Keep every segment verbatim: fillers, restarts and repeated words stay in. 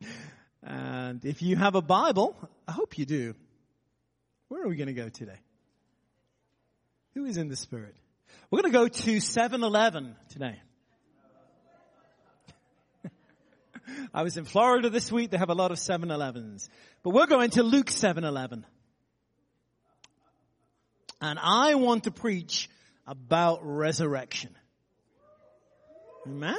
And if you have a Bible, I hope you do. Where are we going to go today? Who is in the Spirit? We're going to go to seven eleven today. I was in Florida this week. They have a lot of seven elevens. But we're going to Luke seven eleven. And I want to preach about resurrection. Amen?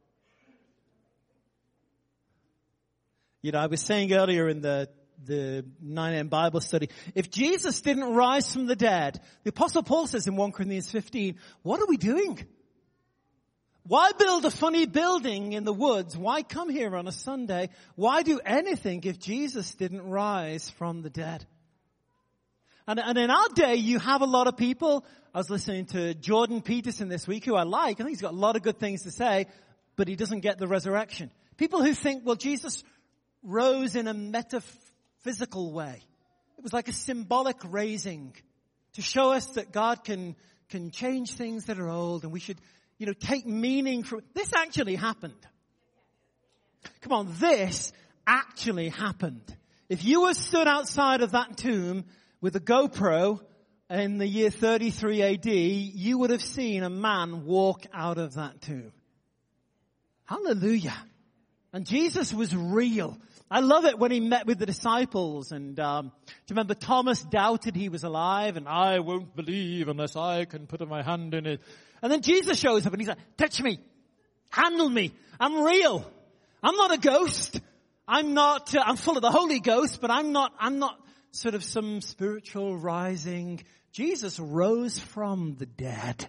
You know, I was saying earlier in the, the nine a.m. Bible study, if Jesus didn't rise from the dead, the Apostle Paul says in First Corinthians fifteen, what are we doing? Why build a funny building in the woods? Why come here on a Sunday? Why do anything if Jesus didn't rise from the dead? And, and in our day, you have a lot of people. I was listening to Jordan Peterson this week, who I like. I think he's got a lot of good things to say, but he doesn't get the resurrection. People who think, well, Jesus rose in a metaphysical way. It was like a symbolic raising to show us that God can, can change things that are old, and we should, you know, take meaning from, this actually happened. Come on, this actually happened. If you were stood outside of that tomb with a GoPro in the year thirty-three A D, you would have seen a man walk out of that tomb. Hallelujah. And Jesus was real. I love it when he met with the disciples, and um, do you remember Thomas doubted he was alive, and I won't believe unless I can put my hand in it. And then Jesus shows up and he's like, touch me, handle me, I'm real. I'm not a ghost. I'm not, uh, I'm full of the Holy Ghost, but I'm not, I'm not sort of some spiritual rising. Jesus rose from the dead.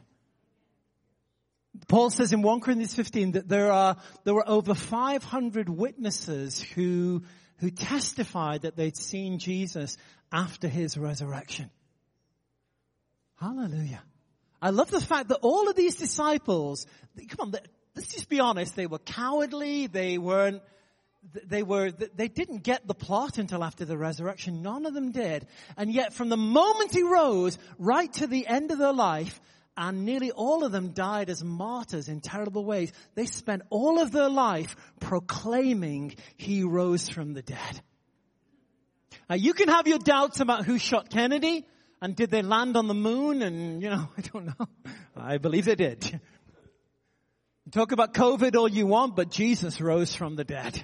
Paul says in First Corinthians fifteen that there are, there were over five hundred witnesses who, who testified that they'd seen Jesus after his resurrection. Hallelujah. I love the fact that all of these disciples, come on, let's just be honest, they were cowardly, they weren't, they were, they didn't get the plot until after the resurrection. None of them did. And yet from the moment he rose right to the end of their life, and nearly all of them died as martyrs in terrible ways, they spent all of their life proclaiming he rose from the dead. Now, you can have your doubts about who shot Kennedy, and did they land on the moon, and, you know, I don't know. I believe they did. Talk about COVID all you want, but Jesus rose from the dead.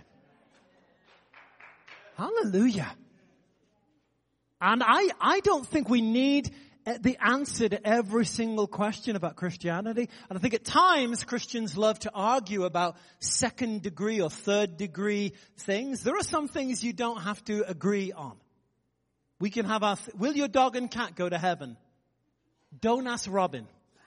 Hallelujah. And I, I don't think we need the answer to every single question about Christianity. And I think at times Christians love to argue about second degree or third degree things. There are some things you don't have to agree on. We can have our, th- will your dog and cat go to heaven? Don't ask Robin.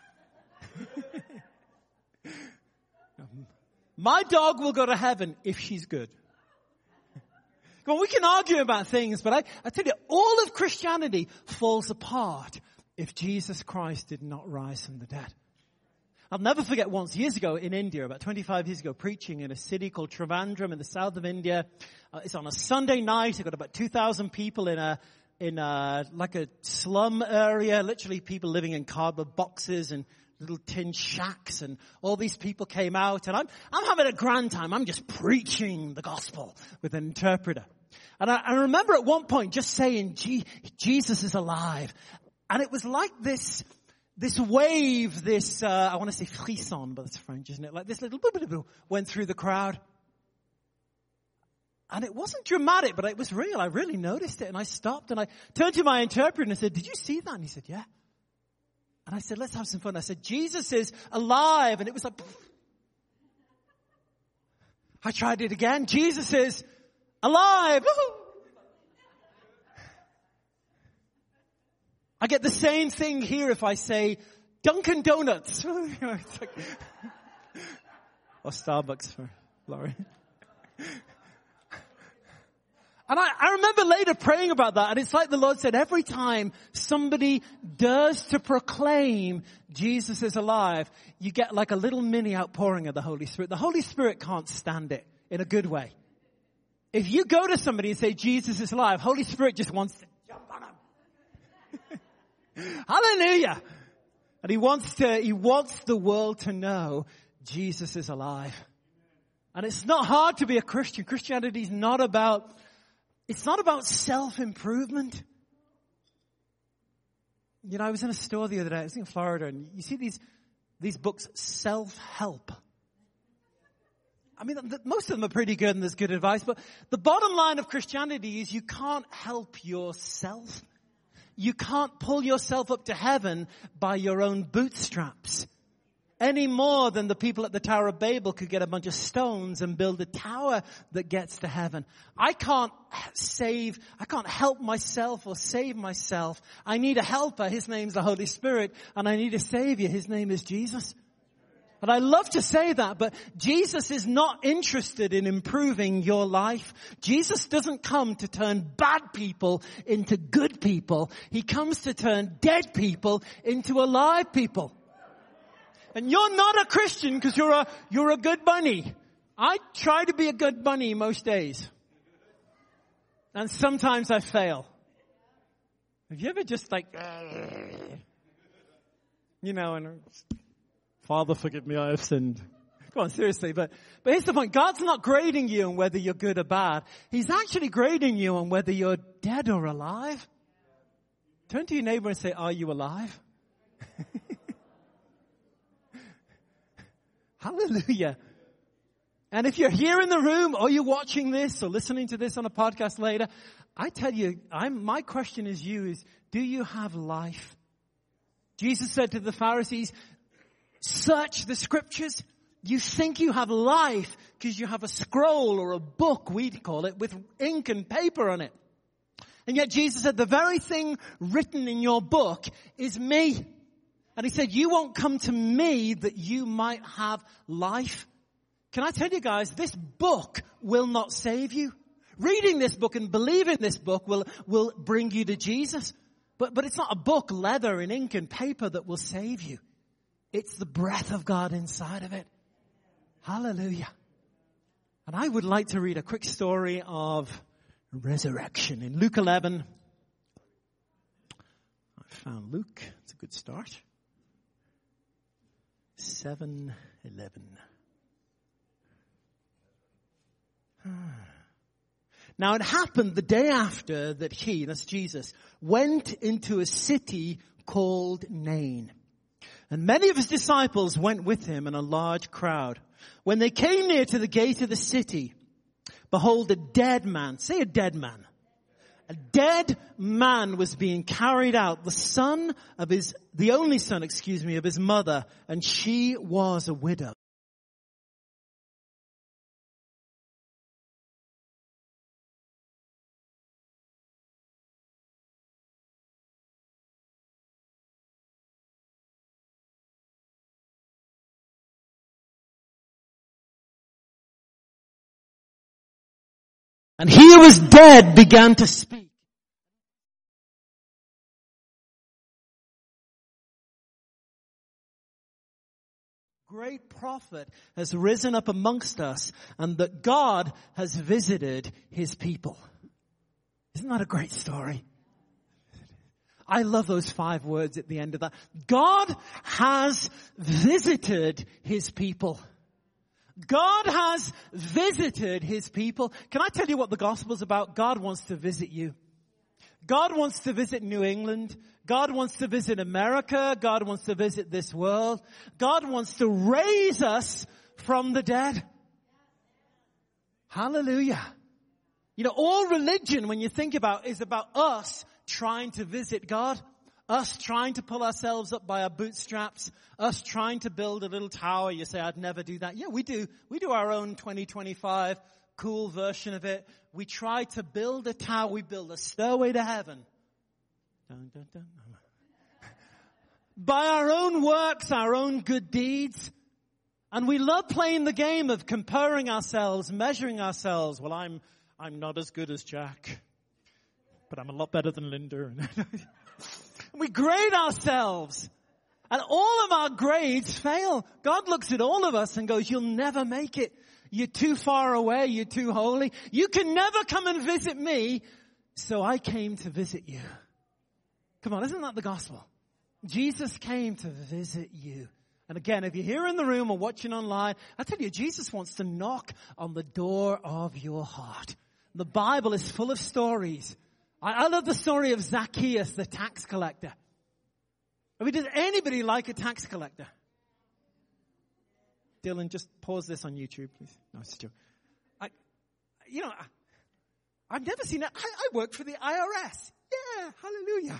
My dog will go to heaven if she's good. Well, we can argue about things, but I, I tell you, all of Christianity falls apart if Jesus Christ did not rise from the dead. I'll never forget once, years ago in India, about twenty-five years ago, preaching in a city called Trivandrum in the south of India. Uh, it's on a Sunday night. I've got about two thousand people in a, in a, like a slum area, literally people living in cardboard boxes and little tin shacks, and all these people came out, and I'm, I'm having a grand time. I'm just preaching the gospel with an interpreter. And I, I remember at one point just saying, Jesus is alive. And it was like this, this wave, this, uh, I want to say frisson, but it's French, isn't it? Like this little boo went through the crowd. And it wasn't dramatic, but it was real. I really noticed it. And I stopped and I turned to my interpreter and I said, did you see that? And he said, yeah. And I said, let's have some fun. I said, Jesus is alive. And it was like, poof. I tried it again. Jesus is alive. Woo-hoo. I get the same thing here if I say Dunkin' Donuts. It's like, or Starbucks for Laurie. And I, I remember later praying about that, and it's like the Lord said, every time somebody dares to proclaim Jesus is alive, you get like a little mini outpouring of the Holy Spirit. The Holy Spirit can't stand it in a good way. If you go to somebody and say Jesus is alive, Holy Spirit just wants to jump on them. Hallelujah. And he wants to, he wants the world to know Jesus is alive. And it's not hard to be a Christian. Christianity is not about, it's not about self-improvement. You know, I was in a store the other day, I was in Florida, and you see these, these books, self-help. I mean, the, most of them are pretty good and there's good advice, but the bottom line of Christianity is you can't help yourself. You can't pull yourself up to heaven by your own bootstraps. Any more than the people at the Tower of Babel could get a bunch of stones and build a tower that gets to heaven. I can't save, I can't help myself or save myself. I need a helper. His name's the Holy Spirit. And I need a savior. His name is Jesus. And I love to say that, but Jesus is not interested in improving your life. Jesus doesn't come to turn bad people into good people. He comes to turn dead people into alive people. And you're not a Christian because you're a, you're a good bunny. I try to be a good bunny most days. And sometimes I fail. Have you ever just like, you know, and Father, forgive me, I have sinned. Come on, seriously. But, but here's the point. God's not grading you on whether you're good or bad. He's actually grading you on whether you're dead or alive. Turn to your neighbor and say, are you alive? Hallelujah. And if you're here in the room or you're watching this or listening to this on a podcast later, I tell you, I'm, my question is you is, do you have life? Jesus said to the Pharisees, search the scriptures. You think you have life because you have a scroll or a book, we'd call it, with ink and paper on it. And yet Jesus said the very thing written in your book is me. And he said, you won't come to me that you might have life. Can I tell you guys, this book will not save you. Reading this book and believing this book will, will bring you to Jesus. But, but it's not a book, leather and ink and paper that will save you. It's the breath of God inside of it. Hallelujah. And I would like to read a quick story of resurrection in Luke eleven. I found Luke. It's a good start. seven eleven. Now it happened the day after that he, that's Jesus, went into a city called Nain. And many of his disciples went with him and a large crowd. When they came near to the gate of the city, behold, a dead man, say a dead man. A dead man was being carried out, the son of his, the only son, excuse me, of his mother, and she was a widow. And he who was dead began to speak. Great prophet has risen up amongst us, and that God has visited his people. Isn't that a great story? I love those five words at the end of that. God has visited his people. God has visited his people. Can I tell you what the gospel's about? God wants to visit you. God wants to visit New England. God wants to visit America. God wants to visit this world. God wants to raise us from the dead. Hallelujah. You know, all religion, when you think about it, is about us trying to visit God. Us trying to pull ourselves up by our bootstraps. Us trying to build a little tower. You say, I'd never do that. Yeah, we do. We do our own twenty twenty-five cool version of it. We try to build a tower. We build a stairway to heaven. Dun, dun, dun. By our own works, our own good deeds. And we love playing the game of comparing ourselves, measuring ourselves. Well, I'm, I'm not as good as Jack, but I'm a lot better than Linda. We grade ourselves. And all of our grades fail. God looks at all of us and goes, you'll never make it. You're too far away. You're too holy. You can never come and visit me. So I came to visit you. Come on, isn't that the gospel? Jesus came to visit you. And again, if you're here in the room or watching online, I tell you, Jesus wants to knock on the door of your heart. The Bible is full of stories. I, I love the story of Zacchaeus, the tax collector. I mean, does anybody like a tax collector? Dylan, just pause this on YouTube, please. No, it's a joke. I, you know, I, I've never seen it. I, I work for the I R S. Yeah, hallelujah.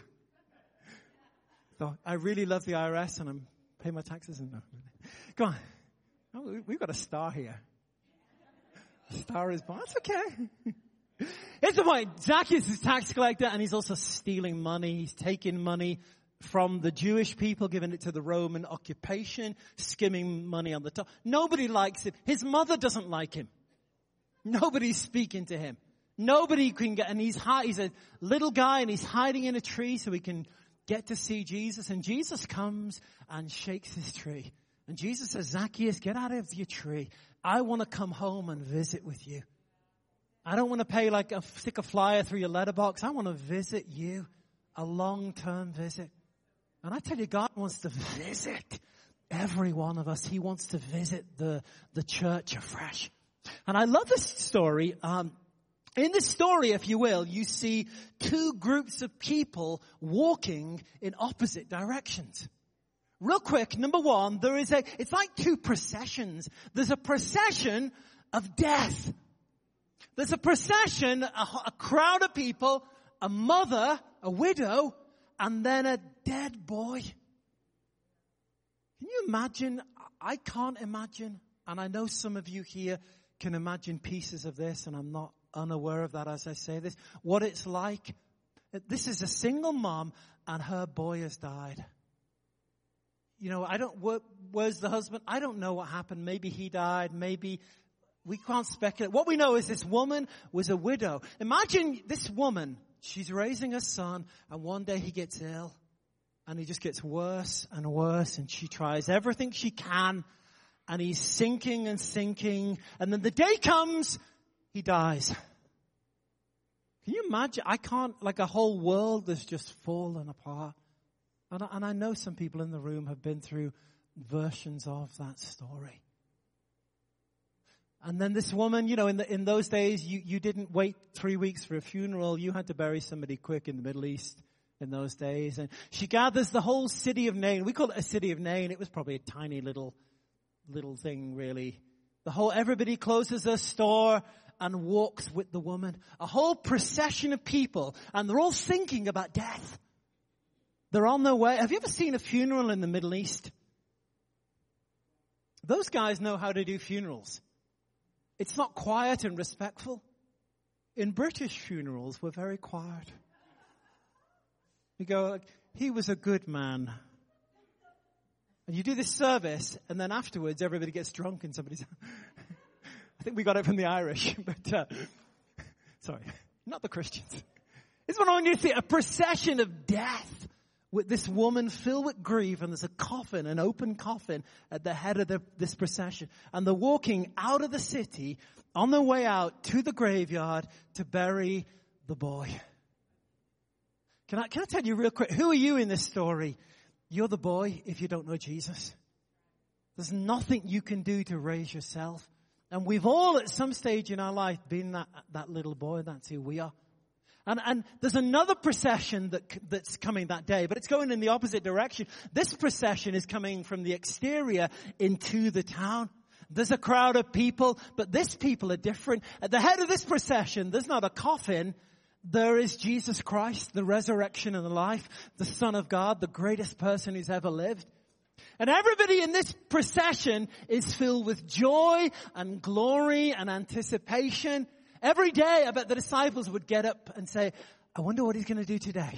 So I really love the I R S and I'm paying my taxes and no. Go on. Oh, we've got a star here. A star is born. That's okay. Here's the point. Zacchaeus is a tax collector and he's also stealing money. He's taking money from the Jewish people, giving it to the Roman occupation, skimming money on the top. Nobody likes him. His mother doesn't like him. Nobody's speaking to him. Nobody can get, and he's high, he's a little guy and he's hiding in a tree so he can get to see Jesus. And Jesus comes and shakes his tree. And Jesus says, Zacchaeus, get out of your tree. I want to come home and visit with you. I don't want to pay like a, stick a flyer through your letterbox. I want to visit you. A long-term visit. And I tell you, God wants to visit every one of us. He wants to visit the, the church afresh. And I love this story. Um, in this story, if you will, you see two groups of people walking in opposite directions. Real quick, number one, there is a, it's like two processions. There's a procession of death. There's a procession, a, a crowd of people, a mother, a widow, and then a dead boy. Can you imagine? I can't imagine. And I know some of you here can imagine pieces of this, and I'm not unaware of that as I say this. What it's like. This is a single mom, and her boy has died. You know, I don't, where, where's the husband? I don't know what happened. Maybe he died. Maybe we can't speculate. What we know is this woman was a widow. Imagine this woman. She's raising a son, and one day he gets ill, and he just gets worse and worse, and she tries everything she can, and he's sinking and sinking, and then the day comes, he dies. Can you imagine? I can't, like a whole world has just fallen apart. And I, and I know some people in the room have been through versions of that story. And then this woman, you know, in the, in those days, you, you didn't wait three weeks for a funeral. You had to bury somebody quick in the Middle East in those days. And she gathers the whole city of Nain. We call it a city of Nain. It was probably a tiny little, little thing, really. The whole, everybody closes their store and walks with the woman. A whole procession of people. And they're all thinking about death. They're on their way. Have you ever seen a funeral in the Middle East? Those guys know how to do funerals. It's not quiet and respectful. In British funerals, we're very quiet. You go, like, he was a good man. And you do this service, and then afterwards, everybody gets drunk and somebody's... I think we got it from the Irish, but... Uh, sorry, not the Christians. It's what I want you to see, a procession of death. With this woman filled with grief, and there's a coffin, an open coffin at the head of the, this procession. And they're walking out of the city on their way out to the graveyard to bury the boy. Can I, can I tell you real quick, who are you in this story? You're the boy if you don't know Jesus. There's nothing you can do to raise yourself. And we've all at some stage in our life been that, that little boy. That's who we are. And, and there's another procession that, that's coming that day, but it's going in the opposite direction. This procession is coming from the exterior into the town. There's a crowd of people, but this people are different. At the head of this procession, there's not a coffin. There is Jesus Christ, the resurrection and the life, the Son of God, the greatest person who's ever lived. And everybody in this procession is filled with joy and glory and anticipation. Every day, I bet the disciples would get up and say, I wonder what he's going to do today.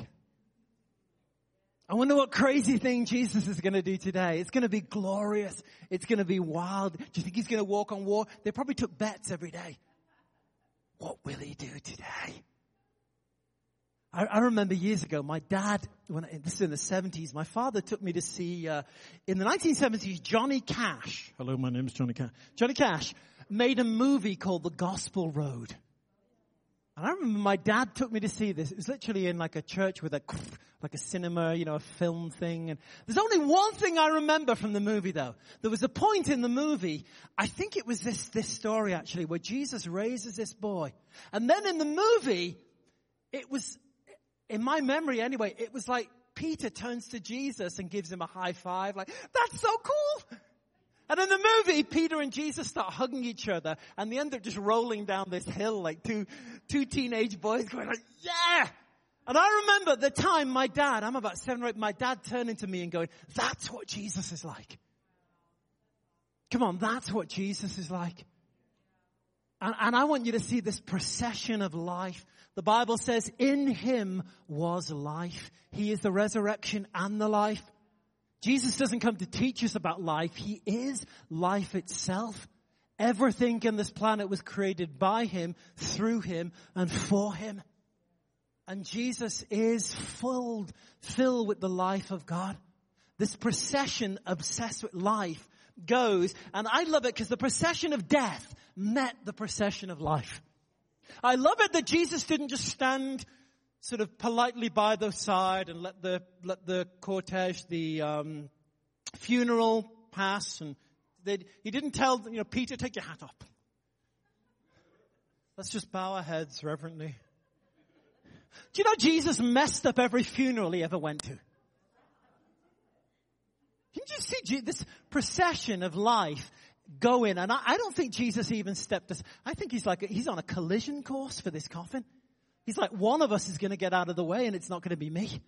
I wonder what crazy thing Jesus is going to do today. It's going to be glorious. It's going to be wild. Do you think he's going to walk on water? They probably took bets every day. What will he do today? I, I remember years ago, my dad, when I, this is in the seventies, my father took me to see, uh, in the nineteen seventies, Johnny Cash. Hello, my name's Johnny Cash. Johnny Cash made a movie called The Gospel Road. And I remember my dad took me to see this. It was literally in like a church with a, like a cinema, you know, a film thing. And there's only one thing I remember from the movie though. There was a point in the movie, I think it was this, this story actually, where Jesus raises this boy. And then in the movie, it was, in my memory anyway, it was like Peter turns to Jesus and gives him a high five. Like, that's so cool. And in the movie, Peter and Jesus start hugging each other, and they end up just rolling down this hill like two, two teenage boys going like, yeah! And I remember the time my dad, I'm about seven or eight, my dad turning to me and going, that's what Jesus is like. Come on, that's what Jesus is like. And, and I want you to see this procession of life. The Bible says, in him was life. He is the resurrection and the life. Jesus doesn't come to teach us about life. He is life itself. Everything in this planet was created by him, through him, and for him. And Jesus is filled, filled with the life of God. This procession obsessed with life goes, and I love it because the procession of death met the procession of life. I love it that Jesus didn't just stand sort of politely by the side and let the let the cortege, the um, funeral pass, and he didn't tell, you know, Peter, take your hat off. Let's just bow our heads reverently. Do you know Jesus messed up every funeral he ever went to? Can you see this procession of life going? And I, I don't think Jesus even stepped this. I think he's like, he's on a collision course for this coffin. He's like, one of us is going to get out of the way and it's not going to be me.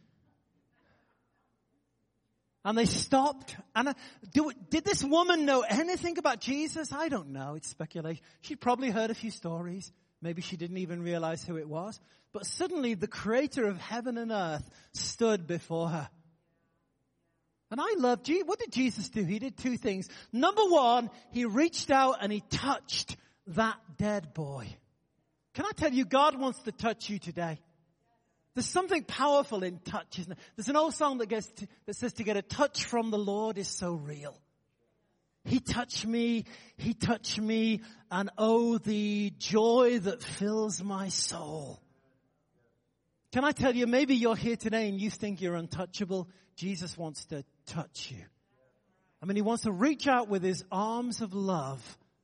And they stopped. And uh, do, did this woman know anything about Jesus? I don't know. It's speculation. She'd probably heard a few stories. Maybe she didn't even realize who it was. But suddenly the creator of heaven and earth stood before her. And I love, what did Jesus do? He did two things. Number one, he reached out and he touched that dead boy. Can I tell you, God wants to touch you today. There's something powerful in touch, isn't there? There's an old song that, gets to, that says to get a touch from the Lord is so real. He touched me, he touched me, and oh, the joy that fills my soul. Can I tell you, maybe you're here today and you think you're untouchable. Jesus wants to touch you. I mean, he wants to reach out with his arms of love.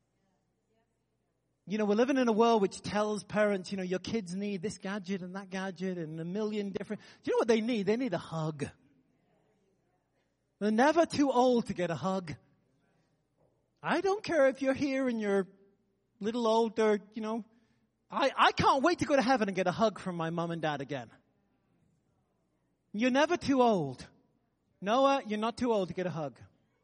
You know, we're living in a world which tells parents, you know, your kids need this gadget and that gadget and a million different. Do you know what they need? They need a hug. They're never too old to get a hug. I don't care if you're here and you're a little older, you know. I, I can't wait to go to heaven and get a hug from my mom and dad again. You're never too old. Noah, you're not too old to get a hug.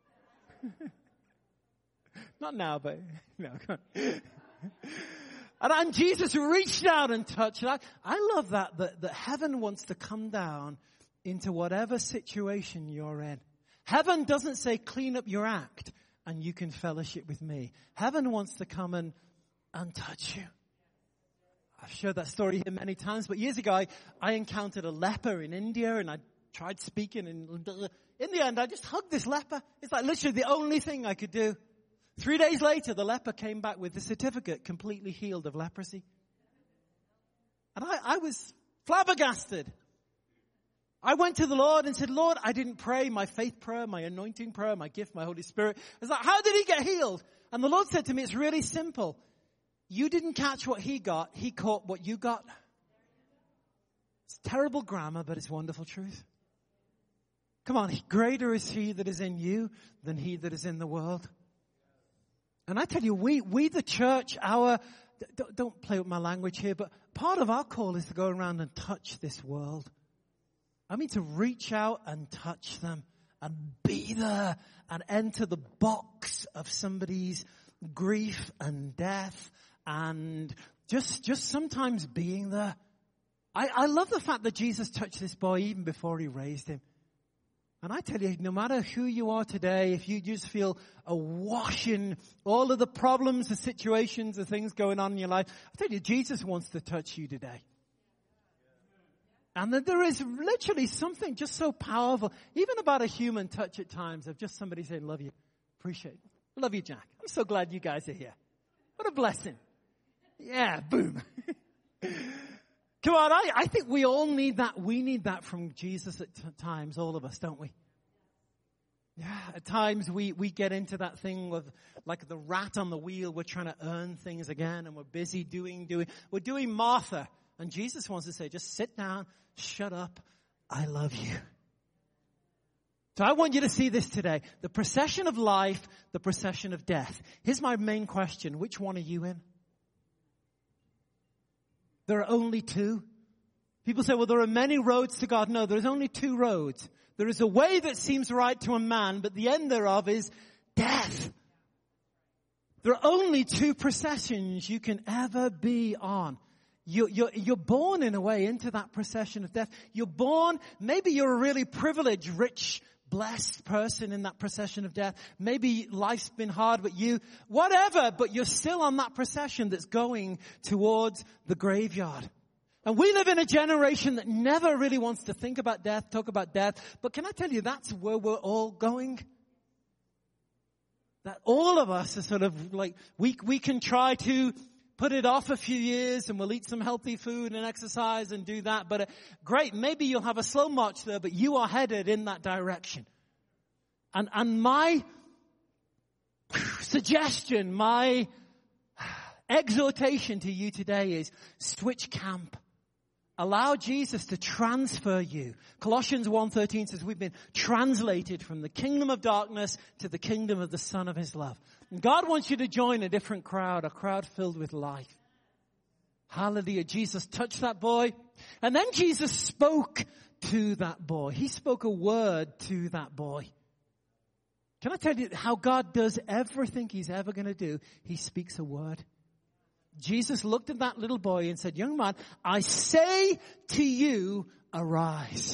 Not now, but, no, come on. And, and Jesus reached out and touched. I, I love that, that, that heaven wants to come down into whatever situation you're in. Heaven doesn't say clean up your act and you can fellowship with me. Heaven wants to come and, and touch you. I've shared that story here many times, but years ago I, I encountered a leper in India and I tried speaking and in the end I just hugged this leper. It's like literally the only thing I could do. Three days later, the leper came back with the certificate, completely healed of leprosy. And I, I was flabbergasted. I went to the Lord and said, Lord, I didn't pray my faith prayer, my anointing prayer, my gift, my Holy Spirit. I was like, how did he get healed? And the Lord said to me, it's really simple. You didn't catch what he got, he caught what you got. It's terrible grammar, but it's wonderful truth. Come on, greater is he that is in you than he that is in the world. And I tell you, we, we the church, our, don't, don't play with my language here, but part of our call is to go around and touch this world. I mean to reach out and touch them and be there and enter the box of somebody's grief and death and just, just sometimes being there. I, I love the fact that Jesus touched this boy even before he raised him. And I tell you, no matter who you are today, if you just feel awash in all of the problems, the situations, the things going on in your life, I tell you, Jesus wants to touch you today. And that there is literally something just so powerful, even about a human touch at times, of just somebody saying, love you, appreciate it. Love you, Jack. I'm so glad you guys are here. What a blessing. Yeah, boom. Sweetheart, I, I think we all need that. We need that from Jesus at t- times, all of us, don't we? Yeah, at times we, we get into that thing of like the rat on the wheel. We're trying to earn things again, and we're busy doing, doing. We're doing Martha. And Jesus wants to say, just sit down, shut up, I love you. So I want you to see this today. The procession of life, the procession of death. Here's my main question. Which one are you in? There are only two. People say, well, there are many roads to God. No, there's only two roads. There is a way that seems right to a man, but the end thereof is death. There are only two processions you can ever be on. You're, you're, you're born in a way into that procession of death. You're born, maybe you're a really privileged, rich, blessed person in that procession of death. Maybe life's been hard with you, whatever, but you're still on that procession that's going towards the graveyard. And we live in a generation that never really wants to think about death, talk about death. But can I tell you, that's where we're all going? That all of us are sort of like, we, we can try to put it off a few years and we'll eat some healthy food and exercise and do that. But uh, great, maybe you'll have a slow march there, but you are headed in that direction. And, and my suggestion, my exhortation to you today is switch camp. Allow Jesus to transfer you. Colossians one thirteen says we've been translated from the kingdom of darkness to the kingdom of the Son of His love. And God wants you to join a different crowd, a crowd filled with life. Hallelujah. Jesus touched that boy. And then Jesus spoke to that boy. He spoke a word to that boy. Can I tell you how God does everything He's ever going to do? He speaks a word. Jesus looked at that little boy and said, young man, I say to you, arise.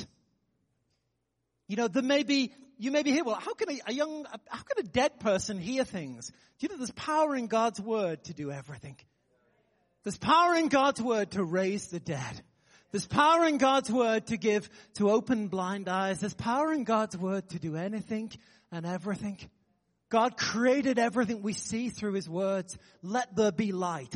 You know, there may be, you may be here, well, how can a, a young, how can a dead person hear things? Do you know there's power in God's word to do everything? There's power in God's word to raise the dead. There's power in God's word to give, to open blind eyes. There's power in God's word to do anything and everything. God created everything we see through His words. Let there be light.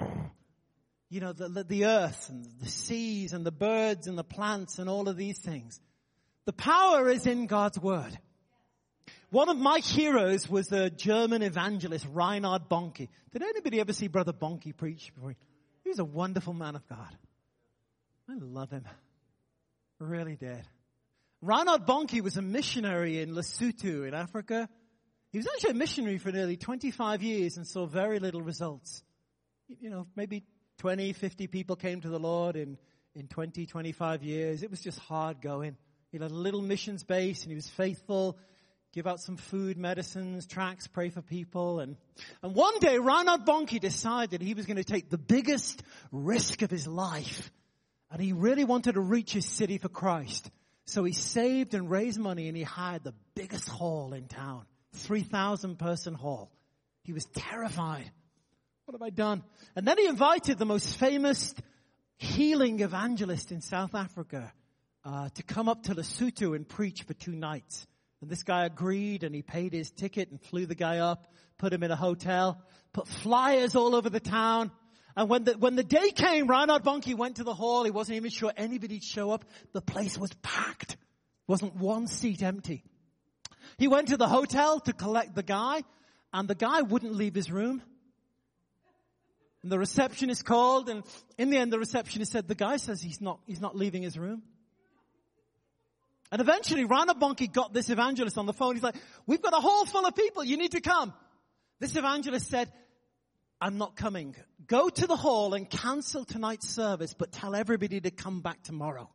You know, the, the earth and the seas and the birds and the plants and all of these things. The power is in God's word. One of my heroes was the German evangelist, Reinhard Bonnke. Did anybody ever see Brother Bonnke preach before? He was a wonderful man of God. I love him. Really did. Reinhard Bonnke was a missionary in Lesotho in Africa. He was actually a missionary for nearly twenty-five years and saw very little results. You know, maybe twenty, fifty people came to the Lord in, in twenty, twenty-five years. It was just hard going. He had a little missions base and he was faithful, give out some food, medicines, tracts, pray for people. And, and one day, Reinhard Bonnke decided he was going to take the biggest risk of his life. And he really wanted to reach his city for Christ. So he saved and raised money and he hired the biggest hall in town. three thousand person hall. He was terrified. What have I done? And then he invited the most famous healing evangelist in South Africa uh, to come up to Lesotho and preach for two nights. And this guy agreed and he paid his ticket and flew the guy up, put him in a hotel, put flyers all over the town. And when the, when the day came, Reinhard Bonnke went to the hall. He wasn't even sure anybody'd show up. The place was packed. Wasn't one seat empty. He went to the hotel to collect the guy, and the guy wouldn't leave his room. And the receptionist called, and in the end, the receptionist said, the guy says he's not, he's not leaving his room. And eventually, Reinhard Bonnke got this evangelist on the phone. He's like, we've got a hall full of people. You need to come. This evangelist said, I'm not coming. Go to the hall and cancel tonight's service, but tell everybody to come back tomorrow.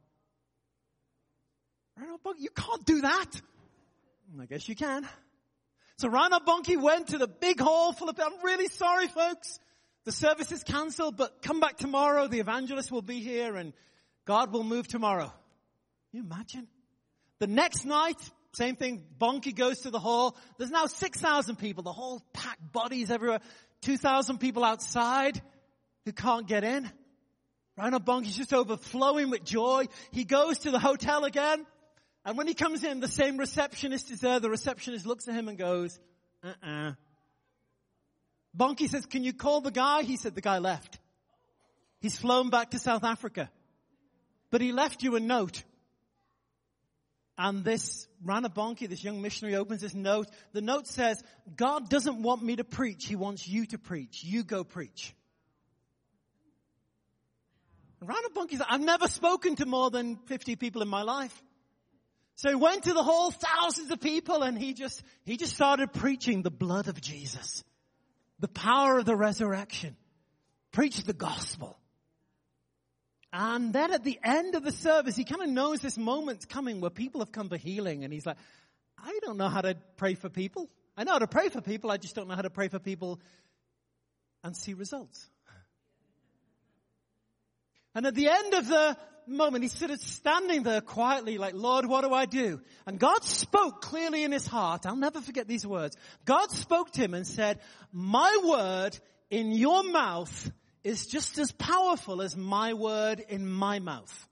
Reinhard Bonnke, you can't do that. I guess you can. So Reinhard Bonnke went to the big hall full of people. I'm really sorry, folks. The service is canceled, but come back tomorrow. The evangelist will be here and God will move tomorrow. Can you imagine? The next night, same thing. Bonnke goes to the hall. There's now six thousand people. The hall packed, bodies everywhere. two thousand people outside who can't get in. Reinhard Bonnke's just overflowing with joy. He goes to the hotel again. And when he comes in, the same receptionist is there. The receptionist looks at him and goes, uh-uh. Bonnke says, can you call the guy? He said, the guy left. He's flown back to South Africa. but he left you a note. And this Rana Bonke, this young missionary, opens this note. The note says, God doesn't want me to preach. He wants you to preach. You go preach. And Rana Bonke said, I've never spoken to more than fifty people in my life. So he went to the hall, thousands of people, and he just, he just started preaching the blood of Jesus. The power of the resurrection. Preached the gospel. And then at the end of the service, he kind of knows this moment's coming where people have come for healing. And he's like, I don't know how to pray for people. I know how to pray for people. I just don't know how to pray for people and see results. And at the end of the moment, he's sort of standing there quietly like, Lord, what do I do? And God spoke clearly in his heart. I'll never forget these words. God spoke to him and said, my word in your mouth is just as powerful as my word in my mouth.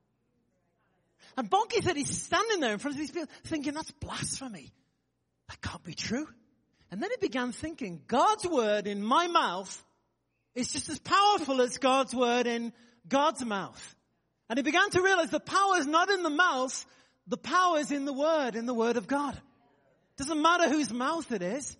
And Bonke said he's standing there in front of these people thinking, that's blasphemy. That can't be true. And then he began thinking, God's word in my mouth is just as powerful as God's word in God's mouth. And he began to realize the power is not in the mouth, the power is in the word, in the word of God. Doesn't matter whose mouth it is.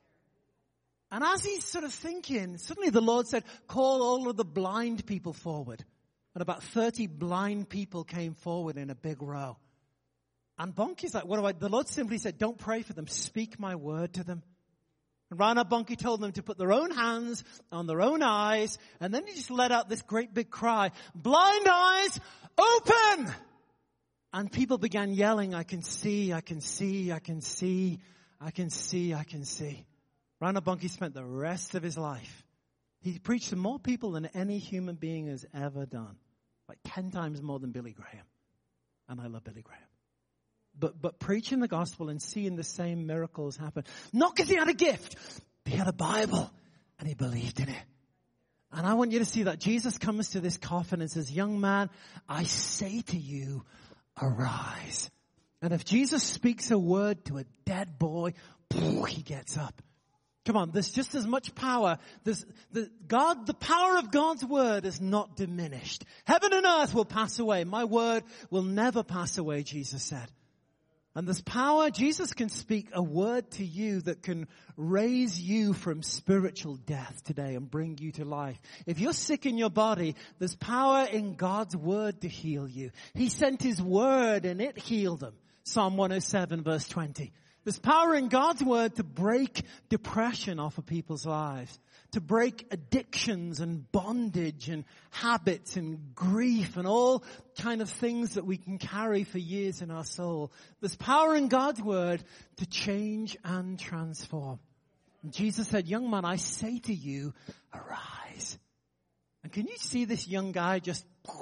And as he's sort of thinking, suddenly the Lord said, call all of the blind people forward. And about thirty blind people came forward in a big row. And Bonke's like, what do I, the Lord simply said, don't pray for them, speak my word to them. And Rana Bonke told them to put their own hands on their own eyes. And then he just let out this great big cry, blind eyes, open! And people began yelling, I can see, I can see, I can see, I can see, I can see. Rana Bonke spent the rest of his life. He preached to more people than any human being has ever done. Like ten times more than Billy Graham. And I love Billy Graham. But, but preaching the gospel and seeing the same miracles happen. Not because he had a gift. He had a Bible. And he believed in it. And I want you to see that Jesus comes to this coffin and says, young man, I say to you, arise. And if Jesus speaks a word to a dead boy, he gets up. Come on, there's just as much power. There's, the, God, the power of God's word is not diminished. Heaven and earth will pass away. My word will never pass away, Jesus said. And there's power. Jesus can speak a word to you that can raise you from spiritual death today and bring you to life. If you're sick in your body, there's power in God's word to heal you. He sent his word and it healed them. Psalm one oh seven verse twenty. There's power in God's word to break depression off of people's lives, to break addictions and bondage and habits and grief and all kind of things that we can carry for years in our soul. There's power in God's word to change and transform. And Jesus said, young man, I say to you, arise. And can you see this young guy just,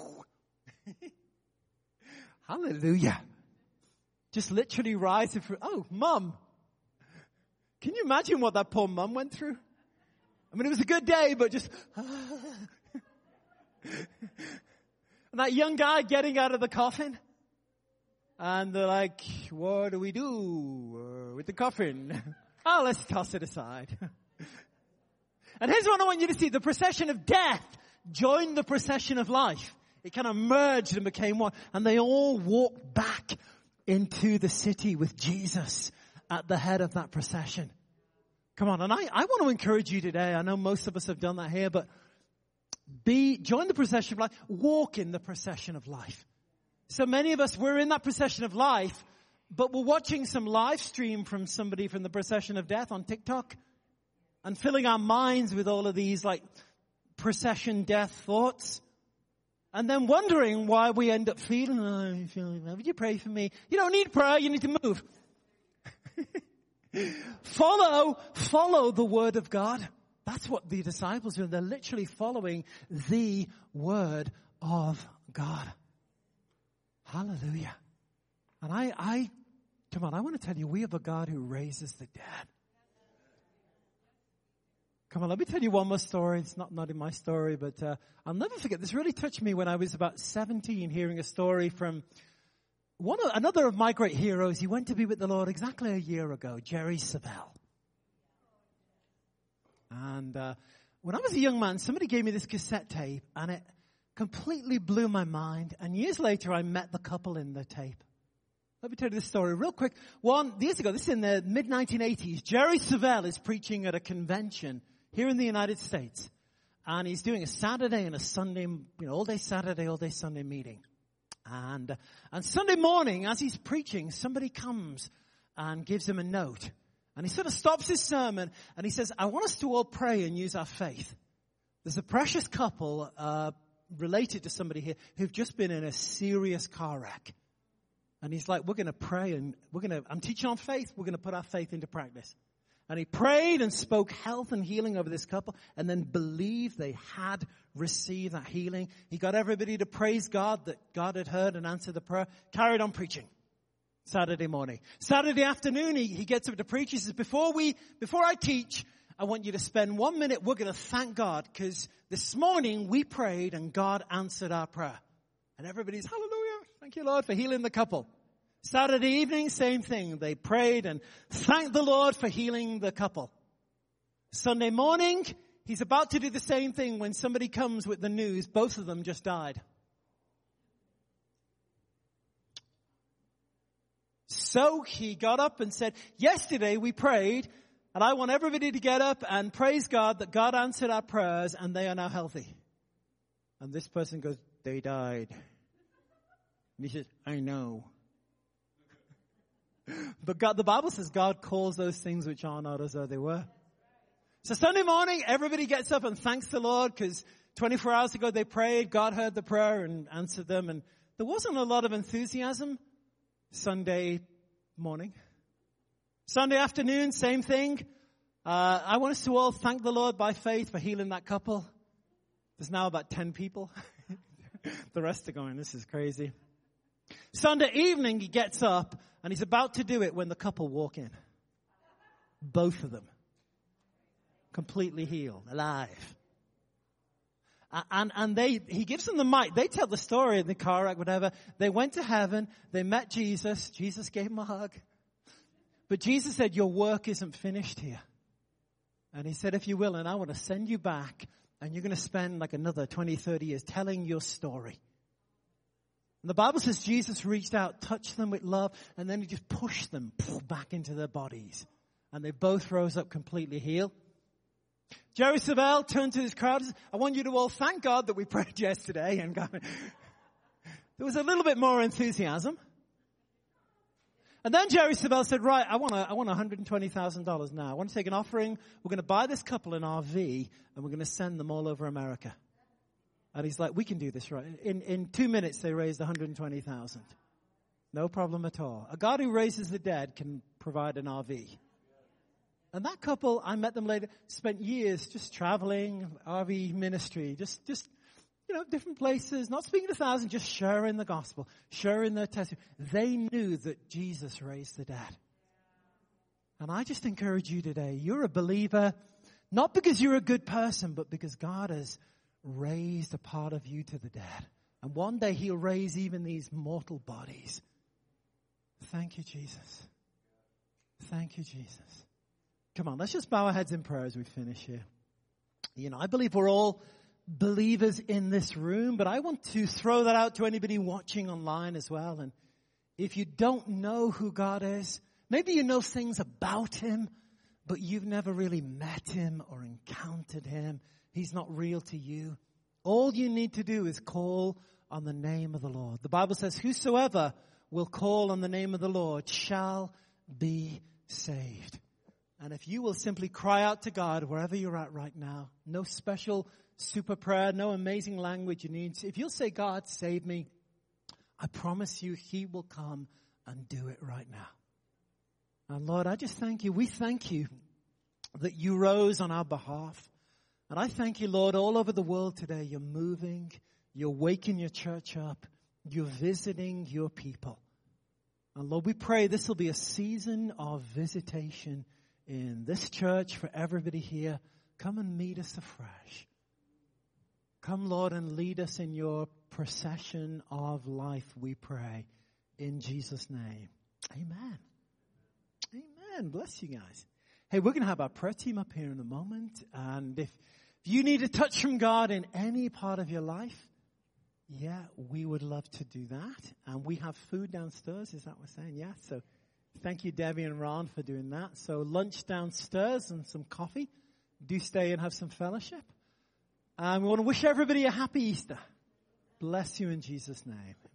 hallelujah. Just literally rising through. Oh, mum. Can you imagine what that poor mum went through? I mean, it was a good day, but just. And that young guy getting out of the coffin. And they're like, what do we do uh, with the coffin? Oh, let's toss it aside. And here's what I want you to see. The procession of death joined the procession of life. It kind of merged and became one. And they all walked back into the city with Jesus at the head of that procession. Come on, and I, I want to encourage you today. I know most of us have done that here, but be, join the procession of life. Walk in the procession of life. So many of us, we're in that procession of life, but we're watching some live stream from somebody from the procession of death on TikTok and filling our minds with all of these like procession death thoughts. And then wondering why we end up feeling, oh, I'm feeling bad. Would you pray for me? You don't need prayer, you need to move. follow, follow the word of God. That's what the disciples do. They're literally following the word of God. Hallelujah. And I, I, come on, I want to tell you, we have a God who raises the dead. Come on, let me tell you one more story. It's not, not in my story, but uh, I'll never forget. This really touched me when I was about seventeen, hearing a story from one of, another of my great heroes. He went to be with the Lord exactly a year ago, Jerry Savelle. And uh, when I was a young man, somebody gave me this cassette tape, and it completely blew my mind. And years later, I met the couple in the tape. Let me tell you this story real quick. One, years ago, this is in the mid nineteen eighties, Jerry Savelle is preaching at a convention here in the United States. And he's doing a Saturday and a Sunday, you know, all day Saturday, all day Sunday meeting. And, uh, and Sunday morning, as he's preaching, somebody comes and gives him a note. And he sort of stops his sermon and he says, I want us to all pray and use our faith. There's a precious couple, uh, related to somebody here who've just been in a serious car wreck. And he's like, we're going to pray and we're going to, I'm teaching on faith. We're going to put our faith into practice. And he prayed and spoke health and healing over this couple and then believed they had received that healing. He got everybody to praise God that God had heard and answered the prayer. Carried on preaching. Saturday morning. Saturday afternoon, he, he gets up to preach. He says, before we, before I teach, I want you to spend one minute. We're going to thank God because this morning we prayed and God answered our prayer. And everybody's, hallelujah. Thank you, Lord, for healing the couple. Saturday evening, same thing. They prayed and thanked the Lord for healing the couple. Sunday morning, he's about to do the same thing when somebody comes with the news. Both of them just died. So he got up and said, yesterday we prayed, and I want everybody to get up and praise God that God answered our prayers and they are now healthy. And this person goes, they died. And he says, I know. But God, the Bible says God calls those things which are not as though they were. So Sunday morning, everybody gets up and thanks the Lord because twenty-four hours ago they prayed. God heard the prayer and answered them. And there wasn't a lot of enthusiasm. Sunday morning. Sunday afternoon, same thing. Uh, I want us to all thank the Lord by faith for healing that couple. There's now about ten people. The rest are going, this is crazy. Sunday evening, he gets up and he's about to do it when the couple walk in. Both of them. Completely healed, alive. And, and they, he gives them the mic. They tell the story in the car wreck, whatever. They went to heaven. They met Jesus. Jesus gave them a hug. But Jesus said, your work isn't finished here. And he said, if you will, and I want to send you back and you're going to spend like another twenty, thirty years telling your story. And the Bible says Jesus reached out, touched them with love, and then he just pushed them back into their bodies. And they both rose up completely healed. Jerry Savelle turned to his crowd and said, I want you to all thank God that we prayed yesterday. And God, there was a little bit more enthusiasm. And then Jerry Savelle said, right, I want a, I want one hundred twenty thousand dollars now. I want to take an offering. We're going to buy this couple an R V and we're going to send them all over America. And he's like, we can do this, right? In, in two minutes, they raised one hundred twenty thousand dollars. No problem at all. A God who raises the dead can provide an R V. And that couple, I met them later, spent years just traveling, R V ministry, just, just, you know, different places, not speaking to thousands, just sharing the gospel, sharing their testimony. They knew that Jesus raised the dead. And I just encourage you today, you're a believer, not because you're a good person, but because God has raised a part of you to the dead. And one day he'll raise even these mortal bodies. Thank you, Jesus. Thank you, Jesus. Come on, let's just bow our heads in prayer as we finish here. You know, I believe we're all believers in this room, but I want to throw that out to anybody watching online as well. And if you don't know who God is, maybe you know things about him, but you've never really met him or encountered him. He's not real to you. All you need to do is call on the name of the Lord. The Bible says, whosoever will call on the name of the Lord shall be saved. And if you will simply cry out to God wherever you're at right now, no special super prayer, no amazing language you need. If you'll say, God, save me, I promise you he will come and do it right now. And Lord, I just thank you. We thank you that you rose on our behalf. And I thank you, Lord, all over the world today, you're moving, you're waking your church up, you're visiting your people. And Lord, we pray this will be a season of visitation in this church for everybody here. Come and meet us afresh. Come, Lord, and lead us in your procession of life, we pray. In Jesus' name. Amen. Amen. Bless you guys. Hey, we're going to have our prayer team up here in a moment. And if you need a touch from God in any part of your life, Yeah, we would love to do that. And we have food downstairs, is that what we're saying? Yeah, so thank you, Debbie and Ron, for doing that. So lunch downstairs and some coffee. Do stay and have some fellowship. And we want to wish everybody a happy Easter. Bless you in Jesus' name.